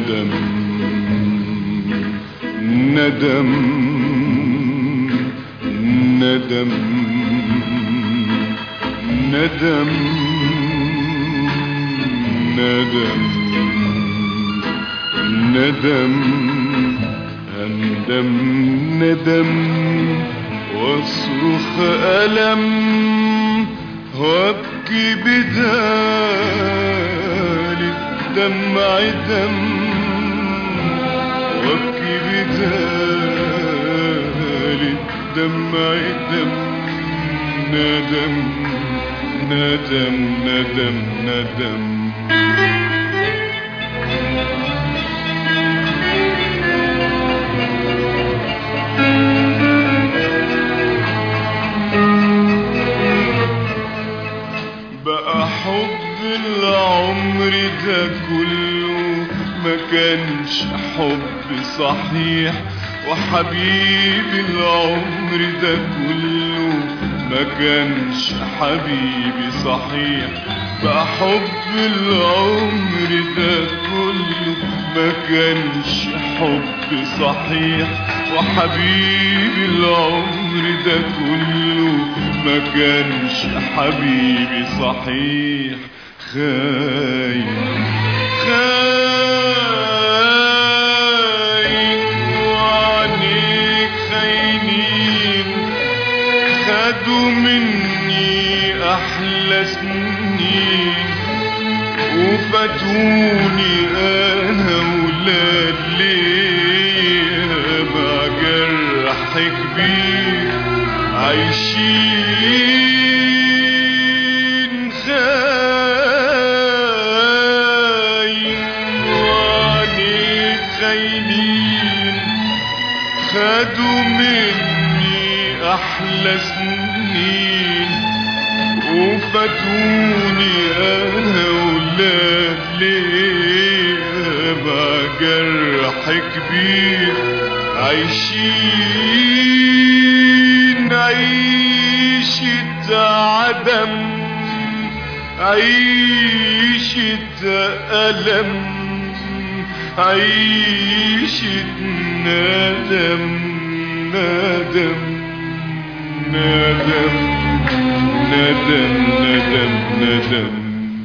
ندم ندم ندم ندم ندم ندم أندم ندم واصرخ ألم وابكي بدال الدمع دم وابكي بدال الدمع دم ندم ندم ندم ندم بقى حب العمر ده كله ما كانش حب صحيح وحبيب العمر ده كله ما كانش حبيبي صحيح بقى حب العمر ده كله ما كانش حب صحيح وحبيب العمر ده كله ما كانش حبيبي صحيح خاين خاين وعينيك خاينين خدوا مني أحلى سنين وفاتوني أنا ولاد ليه مع جرح كبير عايشين خاين وعينيك خاينين خدوا مني أحلى سنين وفاتوني أنا ولاد ليه مع جرح كبير عايشين عيشة عدم عيشة ألم عيشة ندم ندم ندم ندم ندم ندم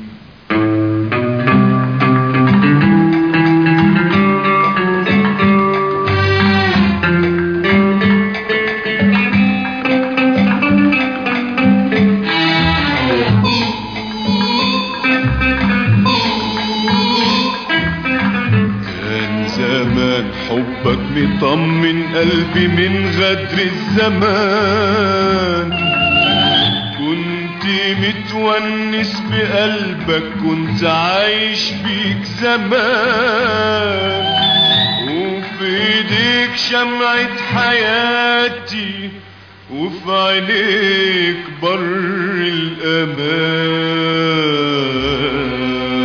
حبك مطمن قلبي من غدر الزمان كنت متونس بقلبك كنت عايش بيك زمان وفي ايديك شمعة حياتي وفي عينيك بر الأمان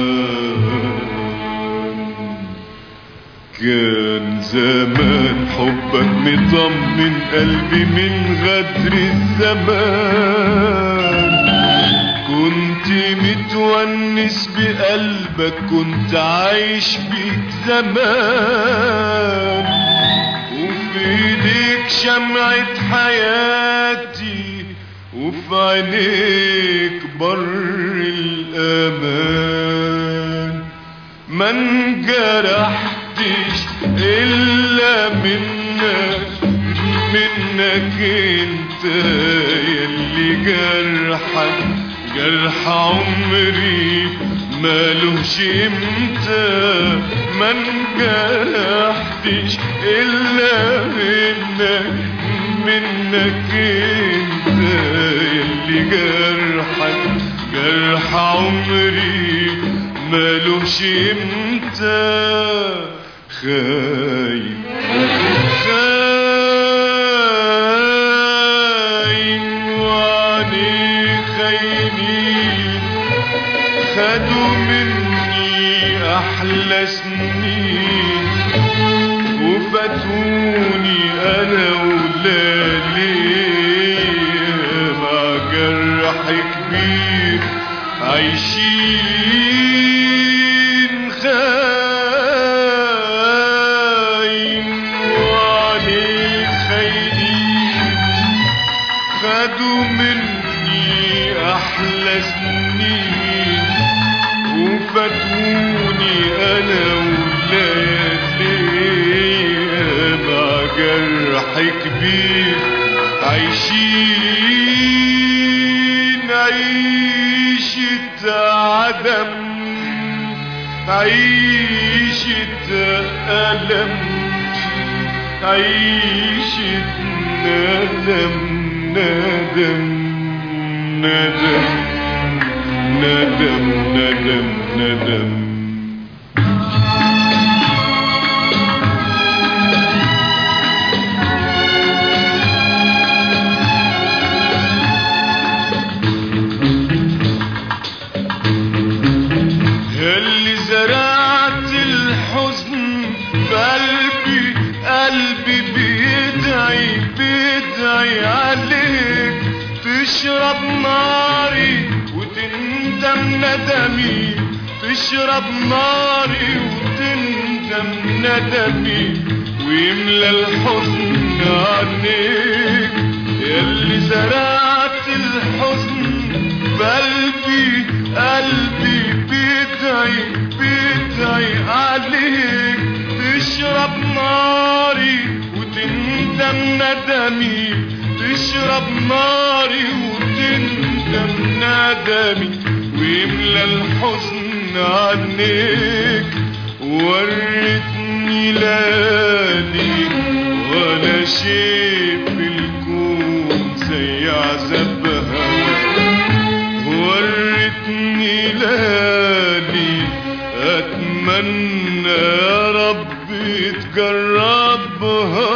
كان زمان حبك مطمن قلبي من غدر الزمان كنت متونس بقلبك كنت عايش بيك زمان وفي ايديك شمعة حياتي وفي عينيك بر الأمان ما انجرحتش إلا منك انت يلي جرحك جرح عمري مالوش امتى ما انجرحتش إلا منك انت يلي جرحك جرح عمري مالوش امتى خاين خاين وعينيك خاينين خدوا مني أحلى سنين وفاتوني أنا ولادي مع جرح كبير عايشين خاين عدم، عيشة ألم، عيشة ندم، ندم ندم ندم ندم ندم. اللي زرعت الحزن في قلبي، قلبي بيدعي بيدعي عليك تشرب ناري وتندم ندمي، تشرب ناري وتندم ندمي، ويملى الحزن عينيك. ياللي زرعت الحزن في قلبي، قلبي بيدعي بيدعي عليك تشرب ناري وتندم ندمي، تشرب ناري وتندم ندمي، ويملى الحزن عنيك. وريتني ليالي ولا شيء في الكون زي عذابها، وريتني ليالي اتمنى يا رب تجربها.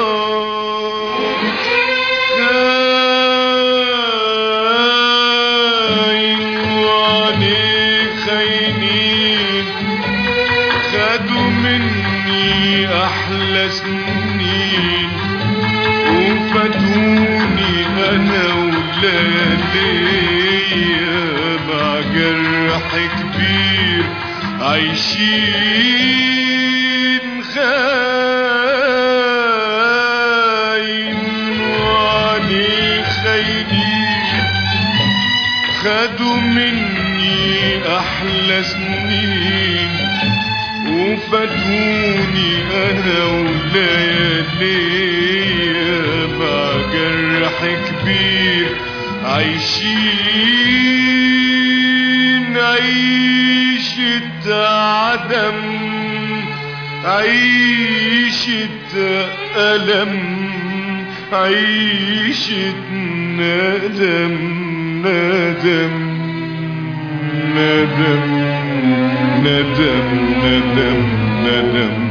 خاين وعليك خاينين، خدوا مني احلى سنين وفاتوني انا ولياليا مع جرح كبير عايشين. خاين وعليك خاينين، خدوا مني احلى سنين وفاتوني انا ولياليا مع جرح كبير عايشين. عيشة عدم، عيشة ألم، عيشة ندم ندم ندم ندم ندم ندم.